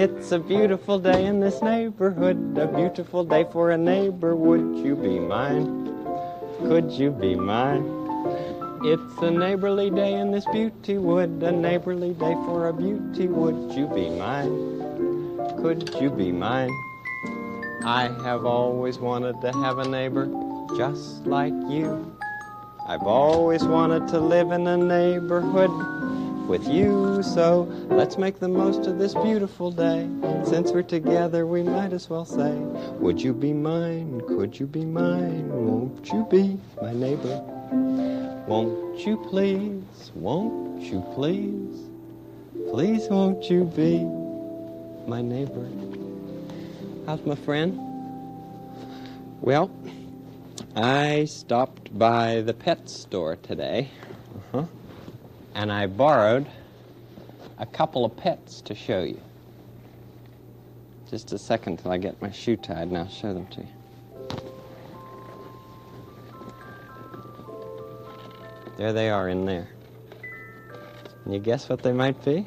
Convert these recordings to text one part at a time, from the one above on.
It's a beautiful day in this neighborhood, a beautiful day for a neighbor. Would you be mine? Could you be mine? It's a neighborly day in this beauty wood, a neighborly day for a beauty. Would you be mine? Could you be mine? I have always wanted to have a neighbor just like you. I've always wanted to live in a neighborhood with you, so let's make the most of this beautiful day. Since we're together, we might as well say, would you be mine? Could you be mine? Won't you be my neighbor? Won't you please? Won't you please? Please won't you be my neighbor? How's my friend? Well, I stopped by the pet store today. And I borrowed a couple of pets to show you. Just a second till I get my shoe tied and I'll show them to you. There they are in there. Can you guess what they might be?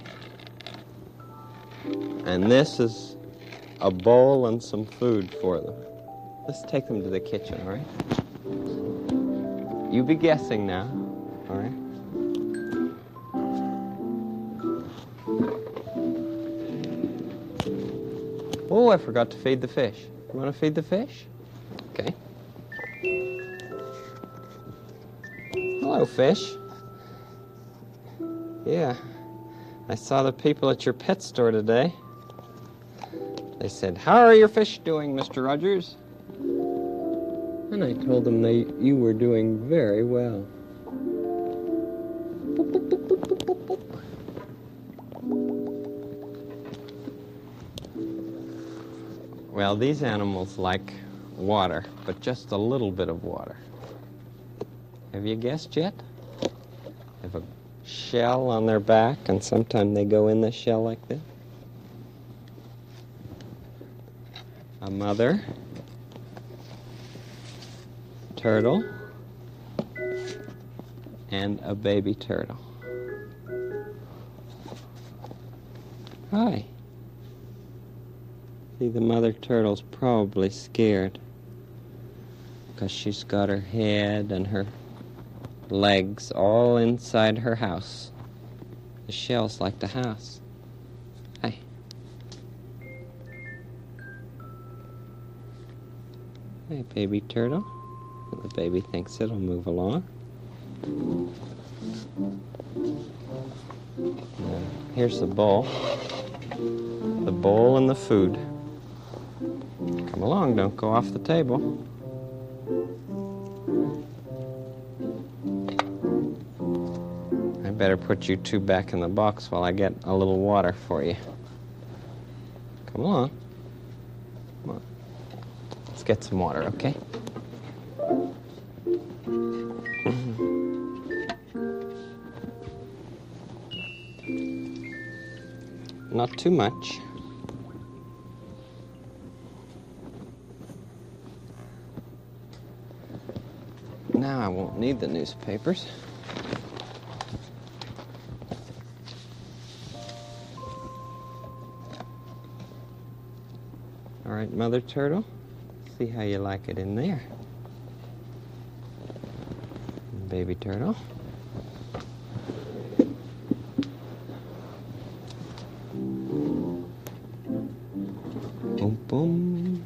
And this is a bowl and some food for them. Let's take them to the kitchen, all right? You be guessing now, all right? Oh, I forgot to feed the fish. You want to feed the fish? Okay. Hello, fish. Yeah, I saw the people at your pet store today. They said, how are your fish doing, Mr. Rogers? And I told them you were doing very well. Boop, boop, boop, boop, boop, boop, boop. Well, these animals like water, but just a little bit of water. Have you guessed yet? They have a shell on their back, and sometimes they go in the shell like this. A mother turtle and a baby turtle. Hi. See, the mother turtle's probably scared because she's got her head and her legs all inside her house. The shell's like the house. Hi. Hey, baby turtle. The baby thinks it'll move along. Now, here's the bowl. The bowl and the food. Come along, don't go off the table. I better put you two back in the box while I get a little water for you. Come along. Come on. Let's get some water, okay? Not too much. Now I won't need the newspapers. All right, Mother Turtle, see how you like it in there. Baby Turtle. Boom, boom.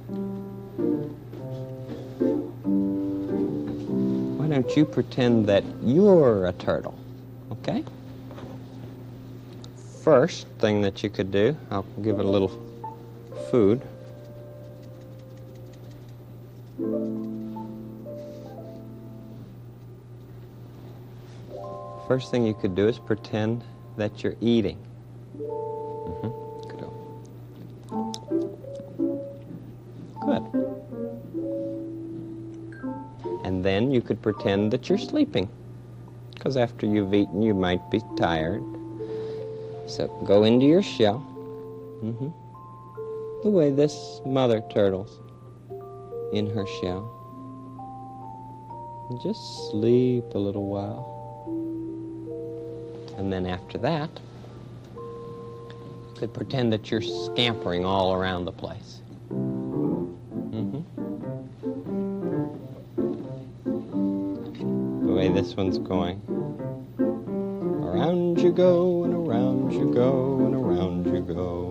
Why don't you pretend that you're a turtle, okay? First thing that you could do, I'll give it a little food. First thing you could do is pretend that you're eating. Good. And then you could pretend that you're sleeping, because after you've eaten, you might be tired. So go into your shell, the way this mother turtle's in her shell. And just sleep a little while. And then after that, could pretend that you're scampering all around the place. The way this one's going. Around you go, and around you go, and around you go.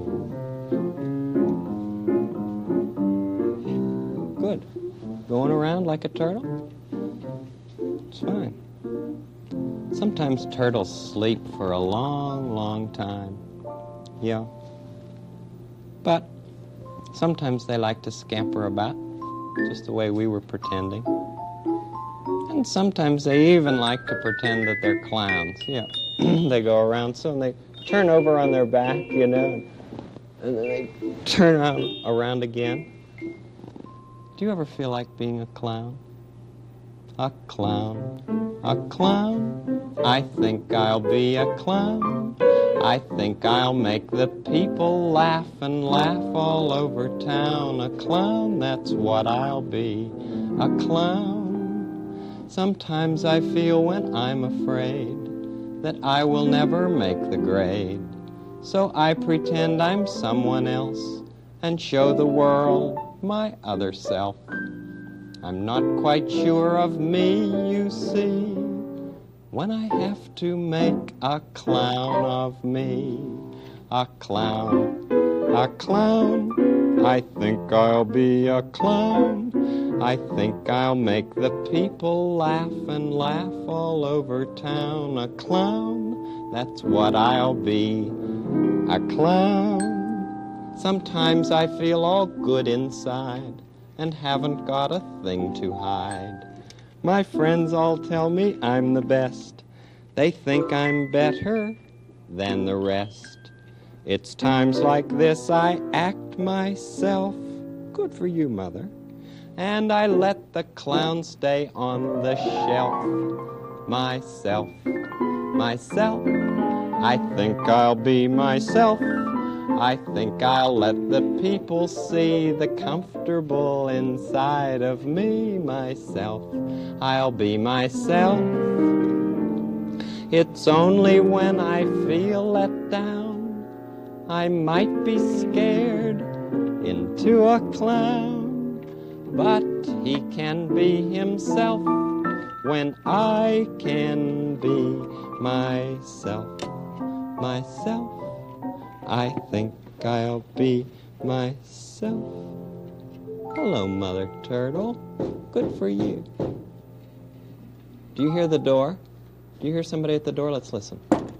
Good. Going around like a turtle? It's fine. Sometimes turtles sleep for a long, long time. Yeah. But sometimes they like to scamper about, just the way we were pretending. And sometimes they even like to pretend that they're clowns. Yeah. They go around so and they turn over on their back, you know, and then they turn around again. Do you ever feel like being a clown? A clown, a clown. I think I'll be a clown. I think I'll make the people laugh and laugh all over town. A clown, that's what I'll be, a clown. Sometimes I feel when I'm afraid that I will never make the grade. So I pretend I'm someone else and show the world my other self. I'm not quite sure of me, you see, when I have to make a clown of me. A clown, a clown. I think I'll be a clown. I think I'll make the people laugh and laugh all over town. A clown, that's what I'll be, a clown. Sometimes I feel all good inside and haven't got a thing to hide. My friends all tell me I'm the best. They think I'm better than the rest. It's times like this I act myself. Good for you, Mother. And I let the clown stay on the shelf. Myself, myself. I think I'll be myself. I think I'll let the people see the comfortable inside of me. Myself, I'll be myself. It's only when I feel let down I might be scared into a clown. But he can be himself when I can be myself. Myself, I think I'll be myself. Hello, Mother Turtle. Good for you. Do you hear the door? Do you hear somebody at the door? Let's listen.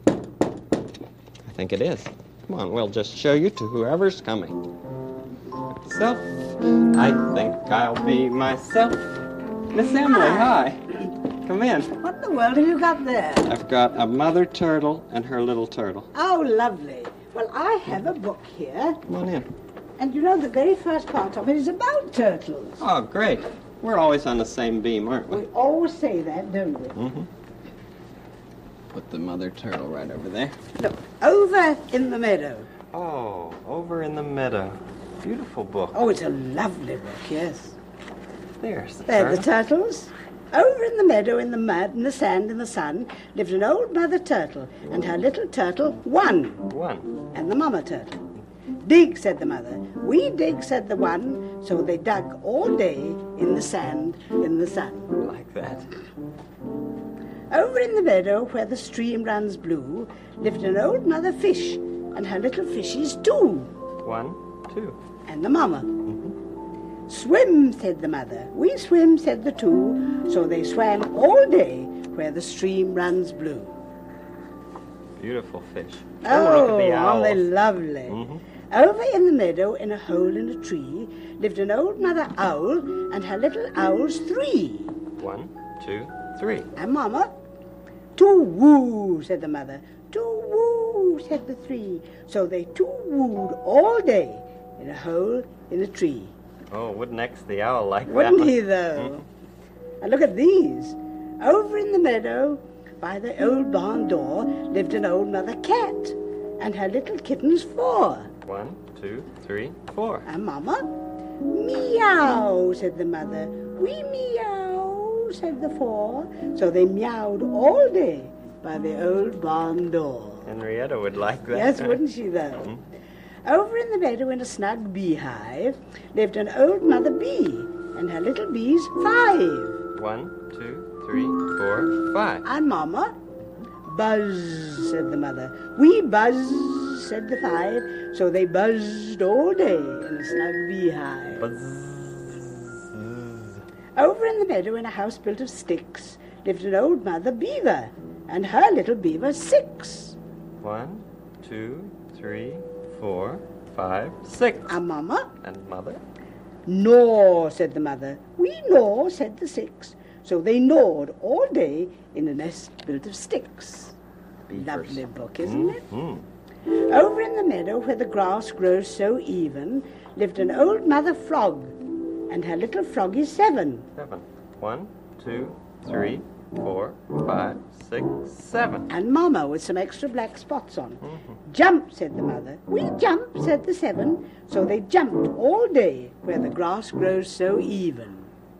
I think it is. Come on, we'll just show you to whoever's coming. Myself, I think I'll be myself. Miss Emily, hi. Come in. What in the world have you got there? I've got a mother turtle and her little turtle. Oh, lovely. Well, I have a book here. Come on in. And you know, the very first part of it is about turtles. Oh, great. We're always on the same beam, aren't we? We always say that, don't we? Mm-hmm. Put the mother turtle right over there. Look, over in the meadow. Oh, over in the meadow. Beautiful book. Oh, it's a lovely book, yes. There's the There are turtle. the turtles. Over in the meadow, in the mud, in the sand, in the sun, lived an old mother turtle, and her little turtle, one, and the mama turtle. Dig, said the mother. We dig, said the one. So they dug all day in the sand, in the sun. Like that. Over in the meadow, where the stream runs blue, lived an old mother fish, and her little fishies too. 1, 2. And the mama. Swim, said the mother. We swim, said the two. So they swam all day where the stream runs blue. Beautiful fish. Oh, Look at the aren't they owls. lovely? Mm-hmm. Over in the meadow, in a hole in a tree, lived an old mother owl and her little owls 3. 1, 2, 3. And Mama? Too-woo, said the mother. Too-woo, said the 3. So they too-wooed all day in a hole in a tree. Oh, wouldn't X the owl like Wouldn't that? he, though? And look at these. Over in the meadow, by the old barn door, lived an old mother cat and her little kittens 4. 1, 2, 3, 4. And Mama? Meow, said the mother. We meow, said the 4. So they meowed all day by the old barn door. Henrietta would like that. Yes, wouldn't she, though? Over in the meadow in a snug beehive lived an old mother bee and her little bees 5. 1, 2, 3, 4, 5. And Mama? Buzz, said the mother. We buzz, said the 5. So they buzzed all day in a snug beehive. Buzz. Over in the meadow in a house built of sticks lived an old mother beaver and her little beaver 6. 1, 2, 3, 4, 5, 6. And Mama? And Mother? Gnaw, said the mother. We gnaw, said the 6. So they gnawed all day in a nest built of sticks. Beavers. Lovely book, isn't it? Mm-hmm. Over in the meadow where the grass grows so even lived an old mother frog and her little froggy 7. 7. 1, 2, 3, 4, 5, 6, 7. And Mama with some extra black spots on. Jump, said the mother. We jump, said the 7. So they jumped all day where the grass grows so even.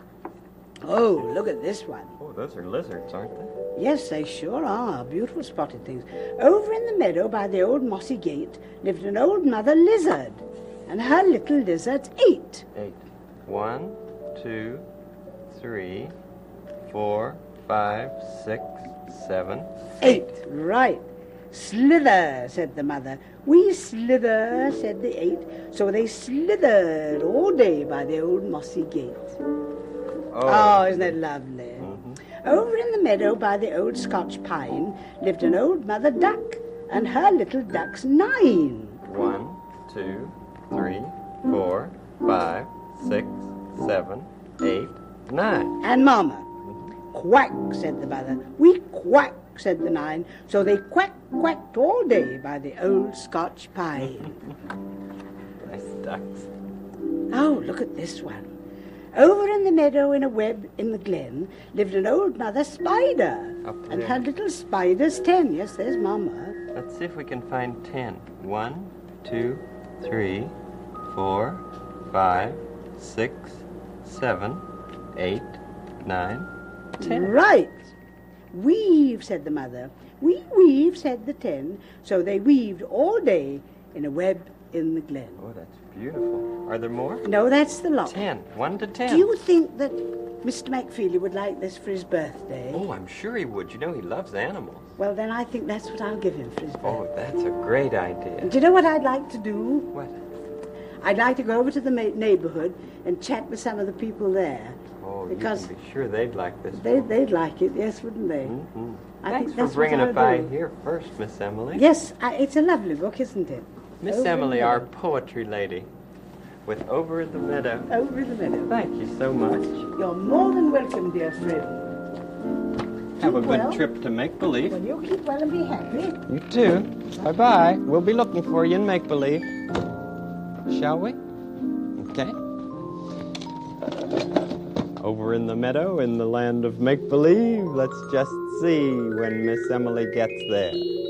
Oh, look at this one. Oh, those are lizards, aren't they? Yes, they sure are. Beautiful spotted things. Over in the meadow by the old mossy gate lived an old mother lizard and her little lizards 8. 8. 1, 2, 3, 4, 5, 6, 7, 8. Right. Slither, said the mother. We slither, said the 8. So they slithered all day by the old mossy gate. Oh, isn't that lovely? Mm-hmm. Over in the meadow by the old Scotch pine lived an old mother duck and her little ducks 9. 1, 2, 3, 4, 5, 6, 7, 8, 9. And Mama. Quack, said the mother. We quack, said the 9. So they quacked all day by the old Scotch pine. Nice ducks. Oh, look at this one. Over in the meadow in a web in the glen lived an old mother spider. Up And there. her little spiders 10. Yes, there's Mama. Let's see if we can find 10. 1, 2, 3, 4, 5, 6, 7, 8, 9, 10. Right. Weave, said the mother. We weave, said the 10. So they weaved all day in a web in the glen. Oh, that's beautiful. Are there more? No, that's the lot. 10. 1 to 10. Do you think that Mr. McFeely would like this for his birthday? Oh, I'm sure he would. You know he loves animals. Well, then I think that's what I'll give him for his birthday. Oh, that's a great idea. Do you know what I'd like to do? What? I'd like to go over to the neighborhood and chat with some of the people there. Oh, Because you can be sure they'd like this. they'd like it, yes, wouldn't they? Mm-hmm. I Thanks think for that's bringing what it I'll by do. here first, Miss Emily. Yes, it's a lovely book, isn't it? Miss Over in Emily, the our Meadow. poetry lady, with Over in the Meadow. Over in the meadow. Thank you so much. You're more than welcome, dear friend. Have a Keep good well. trip to Make Believe. Well, you keep well and be happy. You too. Bye-bye. We'll be looking for you in Make Believe. Shall we? Okay. Over in the meadow, in the land of Make Believe, let's just see when Miss Emily gets there.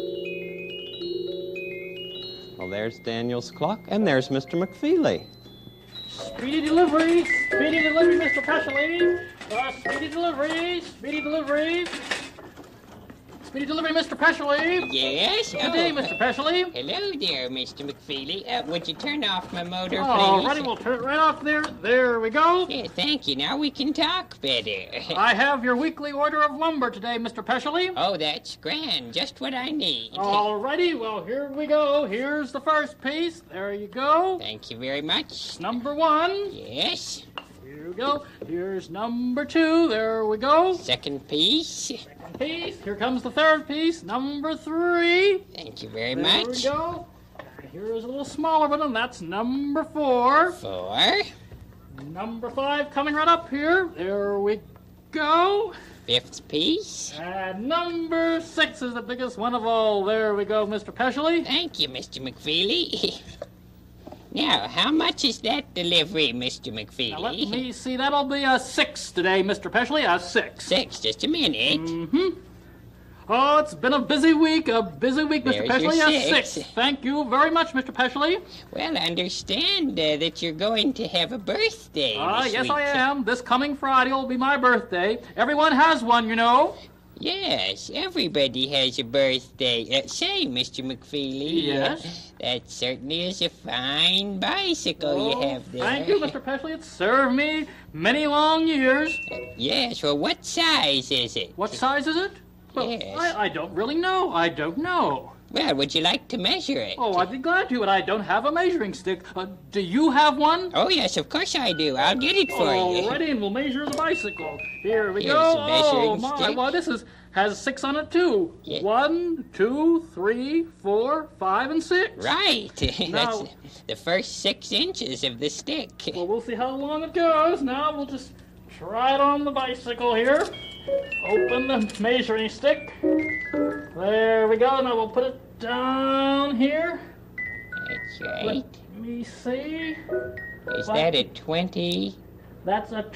Well, there's Daniel's clock, and there's Mr. McFeely. Speedy delivery, Mr. Peshley. Speedy delivery, speedy delivery. Speedy delivery, Mr. Peshley. Yes? Good day, Mr. Peshley. Hello there, Mr. McFeely. Would you turn off my motor, All please? righty, we'll turn it right off there. There we go. Yeah, thank you. Now we can talk better. I have your weekly order of lumber today, Mr. Peshley. Oh, that's grand. Just what I need. All righty, well, here we go. Here's the first piece. There you go. Thank you very much. Number 1. Yes. Here we go. Here's number 2. There we go. Second piece. Second piece. Here comes the third piece. Number 3. Thank you very There much. we go. Here's a little smaller one, and that's number 4. 4. Number 5 coming right up here. There we go. Fifth piece. And number 6 is the biggest one of all. There we go, Mr. Peshley. Thank you, Mr. McFeely. Now, how much is that delivery, Mr. McFeely? Now, let me see. That'll be a 6 today, Mr. Peshley. A 6. 6. Just a minute. Mm-hmm. Oh, it's been a busy week, Mr. There's Peshley. your A 6. 6. Thank you very much, Mr. Peshley. Well, I understand that you're going to have a birthday this Yes, week. I am. This coming Friday will be my birthday. Everyone has one, you know. Yes, everybody has a birthday. Say, Mr. McFeely. Yes? That certainly is a fine bicycle you have there. Thank you, Mr. Peshley. It's served me many long years. Yes, well, what size is it? What size is it? Well, Yes. I don't really know. I don't know. Well, would you like to measure it? Oh, I'd be glad to, but I don't have a measuring stick. Do you have one? Oh, yes, of course I do. I'll get it for you. Alrighty, and we'll measure the bicycle. Here we Here's go. the measuring Oh, my. stick. Well, has 6 on it, too. Yeah. 1, 2, 3, 4, 5, and 6. Right. Now- That's the first 6 inches of the stick. Well, we'll see how long it goes. Now we'll just try it on the bicycle here. Open the measuring stick. There we go. Now we'll put it down here. That's right. Let me see. Is that a 20? That's a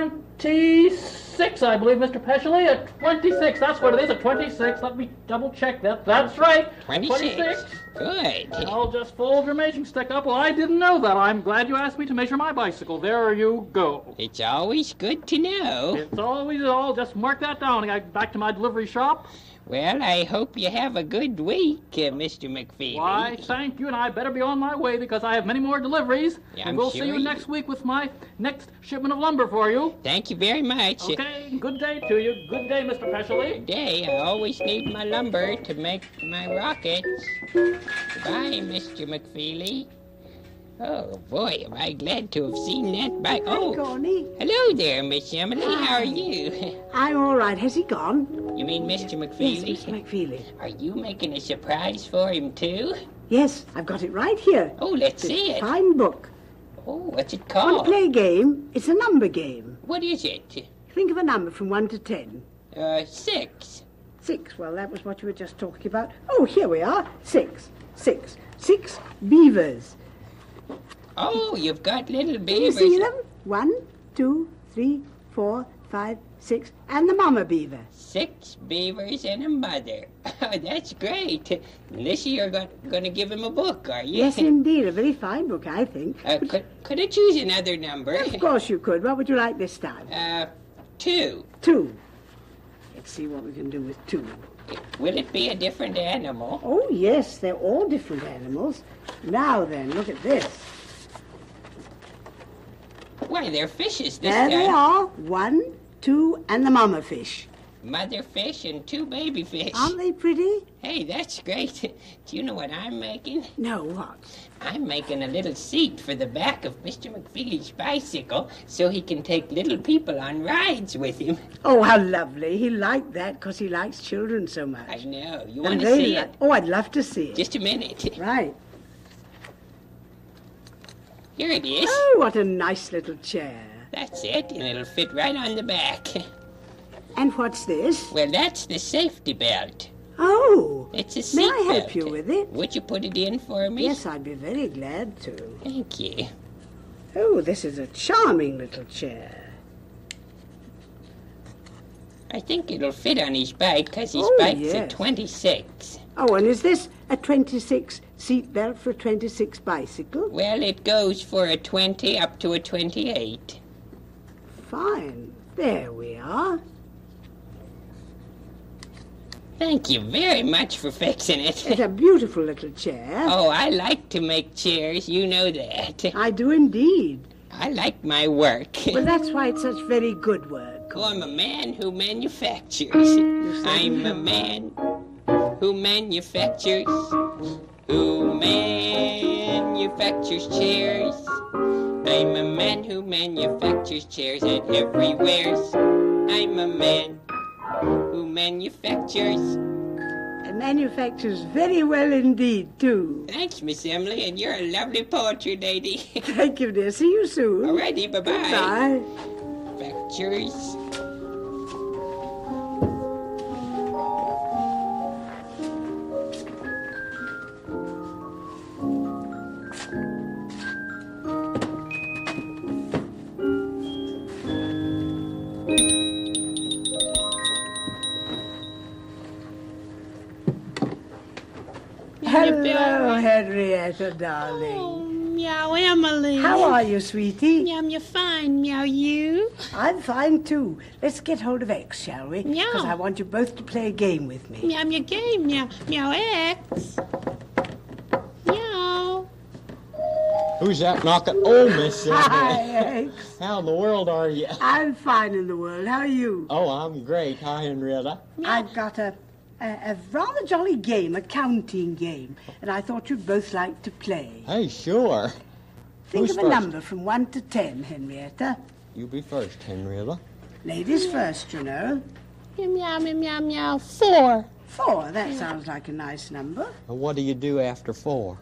26, I believe, Mr. Peshley. A 26. That's what it is, a 26. Let me double check that. That's right. 26. Good. I'll just fold your measuring stick up. Well, I didn't know that. I'm glad you asked me to measure my bicycle. There you go. It's always good to know. It's always all. Just mark that down. I got back to my delivery shop. Well, I hope you have a good week, Mr. McFeely. Why, thank you, and I better be on my way because I have many more deliveries. Yeah, and I'm we'll sure see you you- next week with my next shipment of lumber for you. Thank you very much. Okay, good day to you. Good day, Mr. Peshley. Today, I always need my lumber to make my rockets. Goodbye, Mr. McFeely. Oh, boy, am I glad to have seen that bike. Hi, Oh, Corny. hello there, Miss Emily. How are you? I'm all right. Has he gone? You mean Mr. Yes, McFeely? Mr. McFeely. Are you making a surprise for him, too? Yes, I've got it right here. Oh, let's It's see a it. fine book. Oh, what's it Want to called? play a game? It's a number game. What is it? Think of a number from 1 to 10. 6. 6. Well, that was what you were just talking about. Oh, here we are. 6. 6. 6 beavers. Oh, you've got little Can you beavers. see them? 1, 2, 3, 4, 5, 6. And the mama beaver. 6 beavers and a mother. That's great. This you're going to give him a book, are you? Yes, indeed. A very fine book, I think. Could I choose another number? Of course you could. What would you like this time? 2. 2. Let's see what we can do with 2. Will it be a different animal? Oh, yes, they're all different animals. Now then, look at this. Why, they're fishes this There they time. are. 1, 2, and the mama fish. Mother fish and 2 baby fish. Aren't they pretty? Hey, that's great. Do you know what I'm making? No, what? I'm making a little seat for the back of Mr. McFeely's bicycle so he can take little people on rides with him. Oh, how lovely. He liked that because he likes children so much. I know. You And want to they see like- it? Oh, I'd love to see it. Just a minute. Right. Here it is. Oh, what a nice little chair. That's it, and it'll fit right on the back. And what's this? Well, that's the safety belt. Oh, It's a may seat I help belt. you with it? Would you put it in for me? Yes, I'd be very glad to. Thank you. Oh, this is a charming little chair. I think it'll fit on his bike because his Oh, bike's a yes. 26. Oh, and is this a 26 seat belt for a 26 bicycle? Well, it goes for a 20 up to a 28. Fine. There we are. Thank you very much for fixing It's it. a beautiful little chair. Oh, I like to make chairs, you know that. I do indeed. I like my work. Well, that's why it's such very good work. Oh, I'm a man who manufactures. I'm a man who manufactures. Who manufactures chairs. I'm a man who manufactures chairs and everywheres. I'm a man who manufactures. And manufactures very well indeed, too. Thanks, Miss Emily, and you're a lovely poetry lady. Thank you, dear. See you soon. Alrighty, bye-bye. Bye. Manufactures. Hello, Henrietta, darling. Oh, Meow, Emily. How are you, sweetie? Meow, you're fine. Meow, you. I'm fine, too. Let's get hold of X, shall we? Meow. Because I want you both to play a game with me. Meow, your game. Meow, meow, X. Meow. Who's that knocking? Oh, Miss Cindy. Hi, X. How in the world are you? I'm fine in the world. How are you? Oh, I'm great. Hi, Henrietta. I've got a rather jolly game, a counting game, and I thought you'd both like to play. Hey, sure. Think Who's of a first? number from 1 to 10, Henrietta. You be first, Henrietta. Ladies first, you know. Meow, meow, meow, meow. 4. 4, that sounds like a nice number. And what do you do after 4?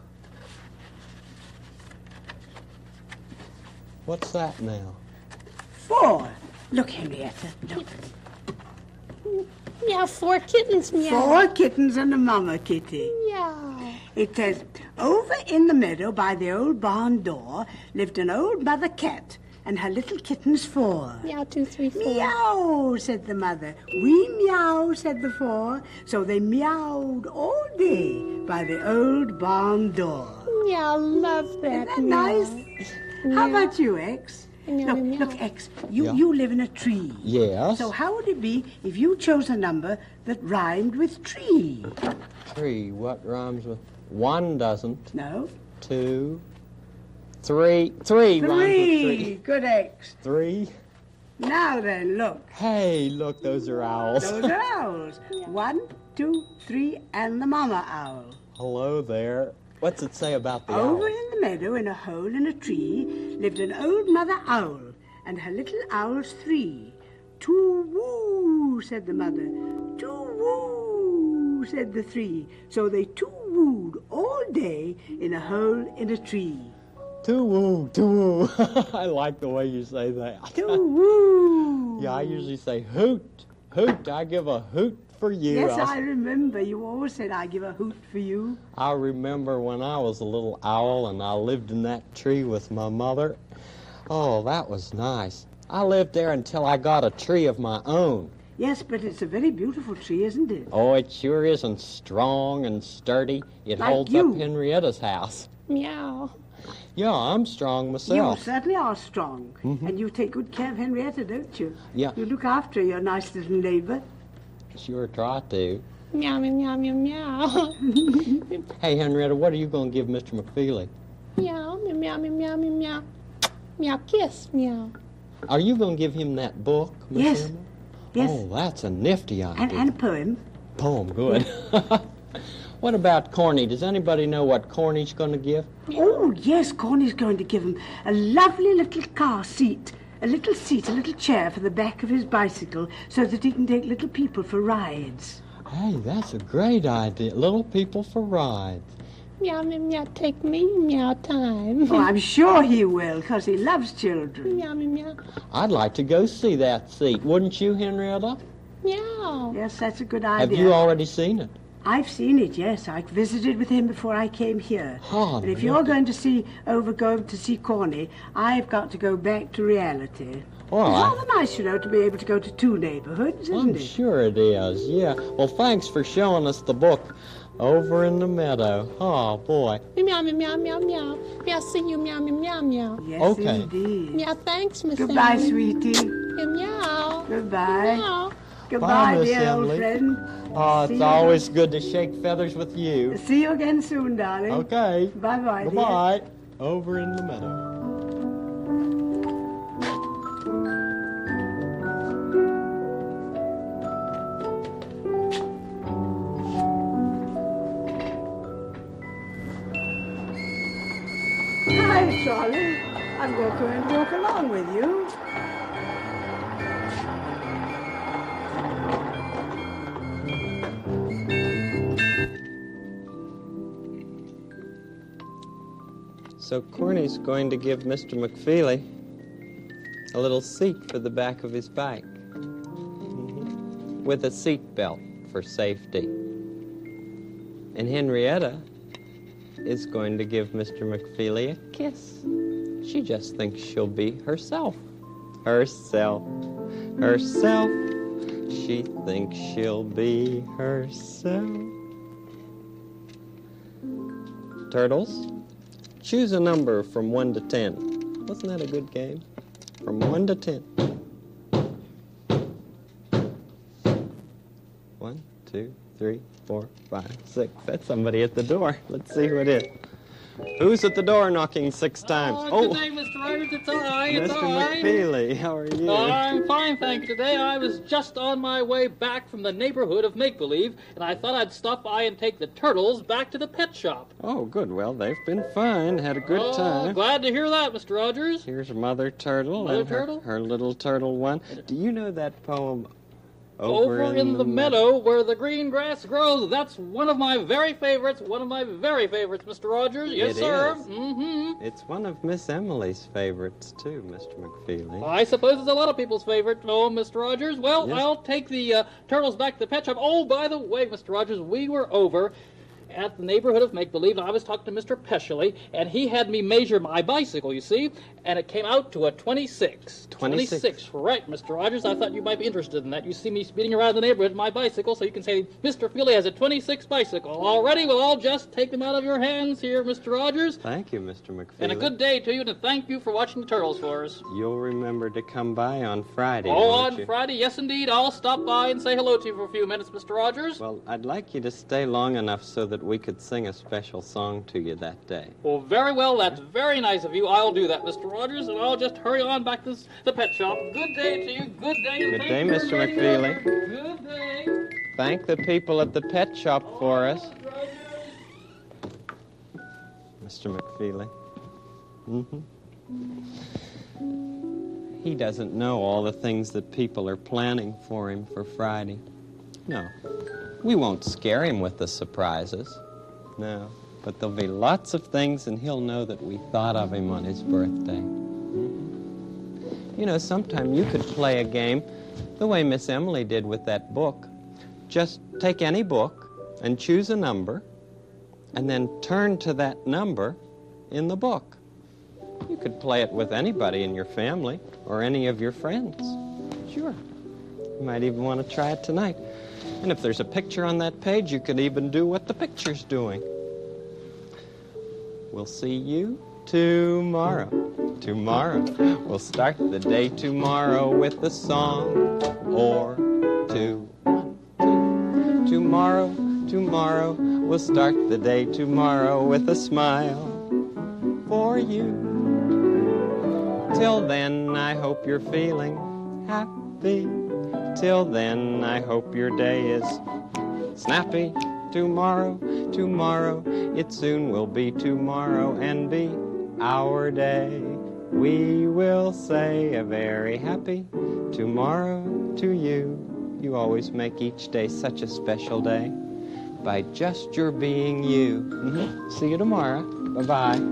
What's that now? 4. Look, Henrietta, look. Meow, 4 kittens. Meow. 4 kittens and a mama kitty. Meow. It says, over in the meadow by the old barn door lived an old mother cat and her little kittens 4. Meow, 2, 3, 4. Meow, said the mother. We meow, said the 4. So they meowed all day by the old barn door. Meow, love that. Isn't that nice? How about you, X? Meow, Look, meow. look, X, you, Yeah. you live in a tree. Yes. So how would it be if you chose a number that rhymed with tree? 3. What rhymes with 1 doesn't. No? 2. 3. 3 rhymes with 3. Good, X. 3. Now then, look. Hey, look, those are owls. Those are owls. 1, 2, 3, and the mama owl. Hello there. What's it say about the Over owls? in the meadow, in a hole in a tree, lived an old mother owl, and her little owls 3. Too-woo, said the mother. Too-woo, said the 3. So they too-wooed all day in a hole in a tree. Too-woo, too-woo. I like the way you say that. Too-woo. Yeah, I usually say hoot. Hoot, I give a hoot for you. Yes, I remember. You always said I give a hoot for you. I remember when I was a little owl and I lived in that tree with my mother. Oh, that was nice. I lived there until I got a tree of my own. Yes, but it's a very beautiful tree, isn't it? Oh, it sure is, and strong and sturdy. It Like holds you. up Henrietta's house. Meow. Yeah, I'm strong You myself. certainly are strong. And you take good care of Henrietta, don't you? Yeah. You look after your nice little neighbor. Sure try to. Meow, meow, meow, meow, meow. Hey, Henrietta, what are you going to give Mr. McFeely? Meow, meow, meow, meow, meow, meow. Meow, kiss, meow. Are you going to give him that book, Miss Yes. Emma? Yes. Oh, that's a nifty idea. And a poem. Poem, good. What about Corny? Does anybody know what Corny's going to give? Oh, yes, Corny's going to give him a lovely little car seat. A little seat, a little chair for the back of his bicycle so that he can take little people for rides. Hey, that's a great idea. Little people for rides. Meow, meow, meow, take me, meow time. Oh, I'm sure he will, because he loves children. Meow, meow, meow. I'd like to go see that seat, wouldn't you, Henrietta? Meow. Yes, that's a good Have idea. you already seen it? I've seen it, yes. I visited with him before I came here. Oh, and if you're going to go to see Corny, I've got to go back to reality. Well, It's rather nice, you know, to be able to go to 2 neighborhoods, isn't I'm it? sure it is, yeah. Well, thanks for showing us the book Over in the Meadow. Oh, boy. Meow, meow, meow, meow, meow. Meow, see you, meow, meow, meow, meow. Yes, Okay. indeed. Meow, thanks, Miss Goodbye, Emily. sweetie. Meow, meow. Goodbye. Meow. Goodbye, Miss dear old Emily. friend. Oh, See it's you always good to shake feathers with you. See you again soon, darling. Okay. Bye-bye, dear. Bye-bye. Over in the meadow. Hi, Charlie. I'm going to walk along with you. So Corny's going to give Mr. McFeely a little seat for the back of his bike with a seat belt for safety. And Henrietta is going to give Mr. McFeely a kiss. She just thinks she'll be herself. Herself. Herself. She thinks she'll be herself. Turtles, choose a number from 1 to 10. Wasn't that a good game? From 1 to 10. 1, 2, 3, 4, 5, 6. That's somebody at the door. Let's see who it is. Who's at the door knocking 6 times? Good day, Mr. Rogers. It's I. It's Mr. I. McFeely, how are you? I'm fine, thank you. Today I was just on my way back from the neighborhood of Make-Believe, and I thought I'd stop by and take the turtles back to the pet shop. Oh, good. Well, they've been fine. Had a good time. Glad to hear that, Mr. Rogers. Here's Mother Turtle. Mother and Turtle? Her little turtle one. Do you know that poem, Over in the meadow where the green grass grows? That's one of my very favorites. One of my very favorites, Mr. Rogers. Yes, sir. Is. Mm-hmm. It's one of Miss Emily's favorites, too, Mr. McFeely. I suppose it's a lot of people's favorite. Oh, Mr. Rogers. Well, Yes. I'll take the turtles back to the pet shop. Oh, by the way, Mr. Rogers, we were over at the neighborhood of Make-Believe, and I was talking to Mr. Peschely, and he had me measure my bicycle, you see, and it came out to a 26. 26, right, Mr. Rogers. I thought you might be interested in that. You see me speeding around the neighborhood in my bicycle, so you can say, Mr. Feely has a 26 bicycle. All ready? Well, I'll just take them out of your hands here, Mr. Rogers. Thank you, Mr. McFeely. And a good day to you, and thank you for watching the turtles for us. You'll remember to come by on Friday, Oh, won't on you? Friday, yes, indeed. I'll stop by and say hello to you for a few minutes, Mr. Rogers. Well, I'd like you to stay long enough so that we could sing a special song to you that day. Well, very well. That's very nice of you. I'll do that, Mr. Rogers, and I'll just hurry on back to the pet shop. Good day to you. Good day. Good day, Mr. McFeely. Good day. Thank the people at the pet shop for us. Mr. McFeely. He doesn't know all the things that people are planning for him for Friday. No, we won't scare him with the surprises. No, but there'll be lots of things, and he'll know that we thought of him on his birthday. You know, sometime you could play a game the way Miss Emily did with that book. Just take any book and choose a number, and then turn to that number in the book. You could play it with anybody in your family or any of your friends. Sure. You might even want to try it tonight. And if there's a picture on that page, you could even do what the picture's doing. We'll see you tomorrow. Tomorrow. We'll start the day tomorrow with a song or two. Tomorrow, tomorrow. We'll start the day tomorrow with a smile for you. Till then, I hope you're feeling happy. Till then, I hope your day is snappy. Tomorrow, tomorrow, it soon will be tomorrow and be our day. We will say a very happy tomorrow to you. You always make each day such a special day by just your being you. See you tomorrow. Bye-bye.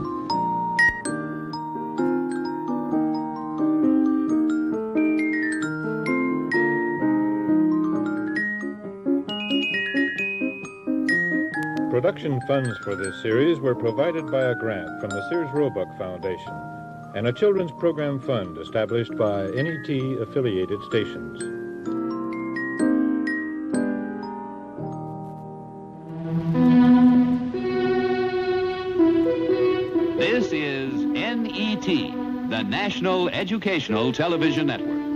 Production funds for this series were provided by a grant from the Sears Roebuck Foundation and a children's program fund established by NET-affiliated stations. This is NET, the National Educational Television Network.